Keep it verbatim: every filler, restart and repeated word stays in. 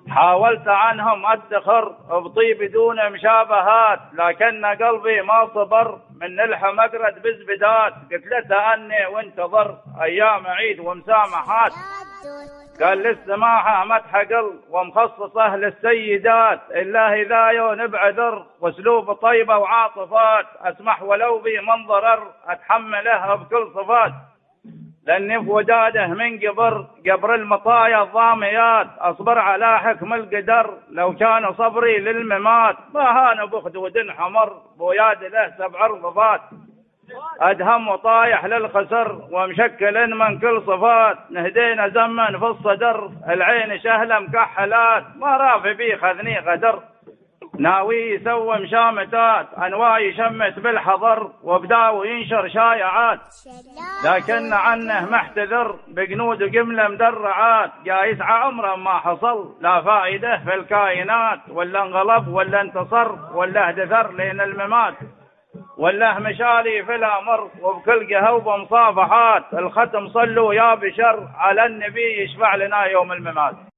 حاولت عنهم أدخر بطيب دون مشابهات، لكن قلبي ما صبر من الحمق رد بزبدات. قلت له تأني وانتظر أيام عيد ومسامحات، قال للسماحة مدح قل ومخصصه للسيدات، إلا إذا يون بعذر واسلوب طيبة وعاطفات. أسمح ولو بي من ضرر أتحمله بكل صفات، لأني في وداده من قبر قبر المطايا الضاميات. أصبر على حكم القدر لو كان صبري للممات، ما هان بخدود حمر بوياد له سبع رضفات. أدهم وطايح للخسر ومشكل من كل صفات، نهدينا زمن في الصدر العين شهلة مكحلات. ما رافي بي خذني غدر ناوي يسوي مشامتات، أنواي يشمت بالحضر وبداو ينشر شايعات. لكن عنه محتذر بقنود وقملة مدرعات، جايس عمره ما حصل لا فائدة في الكائنات، ولا انغلب ولا انتصر ولا اهدثر لين الممات، ولا مشالي في الأمر وبكل قهوة مصافحات. الختم صلوا يا بشر على النبي يشفع لنا يوم الممات.